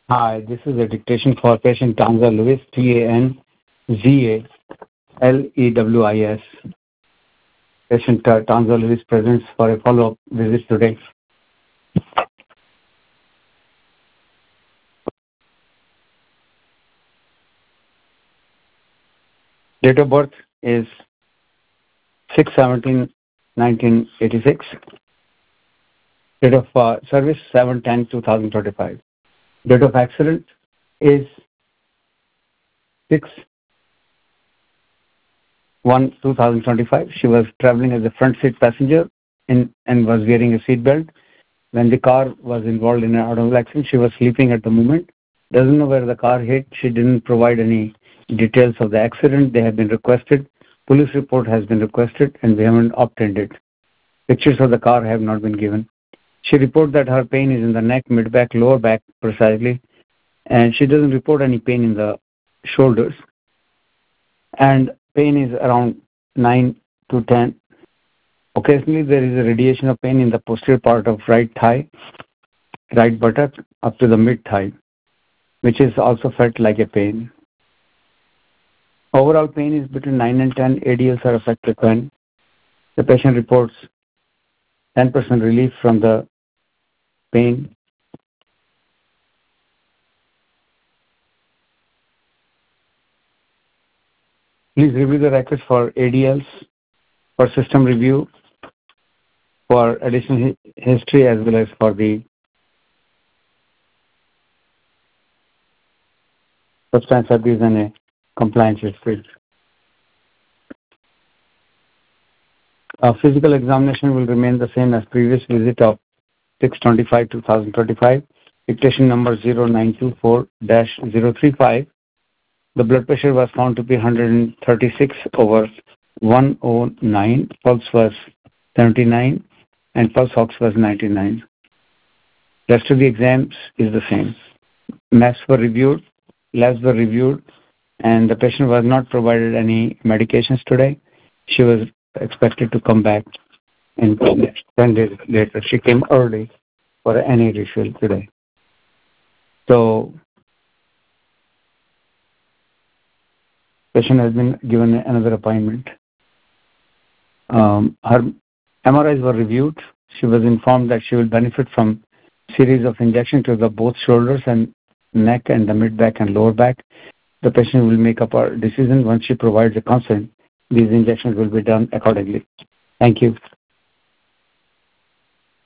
Hi, this is a dictation for patient Tanza Lewis, TANZALEWIS. Patient Tanza Lewis presents for a follow-up visit today. Date of birth is 6/17/1986. Date of service 7/10/2025. Date of accident is 6/1/2025. She was traveling as a front seat passenger and was wearing a seat belt. When the car was involved in an automobile accident, she was sleeping at the moment. Doesn't know where the car hit. She didn't provide any details of the accident. They have been requested. Police report has been requested and we haven't obtained it. Pictures of the car have not been given. She reported that her pain is in the neck, mid-back, lower back precisely, and she doesn't report any pain in the shoulders. And pain is around 9 to 10. Occasionally there is a radiation of pain in the posterior part of right thigh, right buttock up to the mid-thigh, which is also felt like a pain. Overall pain is between 9 and 10. ADLs are affected when the patient reports 10% relief from the pain. Please review the records for ADLs, for system review, for additional history, as well as for the substance abuse and a compliance history. Physical examination will remain the same as previous visit of 6/25/2025. Dictation number 0924-035. The blood pressure was found to be 136/109. Pulse was 79 and pulse ox was 99. Rest of the exams is the same. Maps were reviewed, labs were reviewed, and the patient was not provided any medications today. She was expected to come back in 10 days later. She came early for any refill today. So, patient has been given another appointment. Her MRIs were reviewed. She was informed that she will benefit from series of injections to the both shoulders and neck and the mid-back and lower back. The patient will make up her decision once she provides a consent. These injections will be done accordingly. Thank you.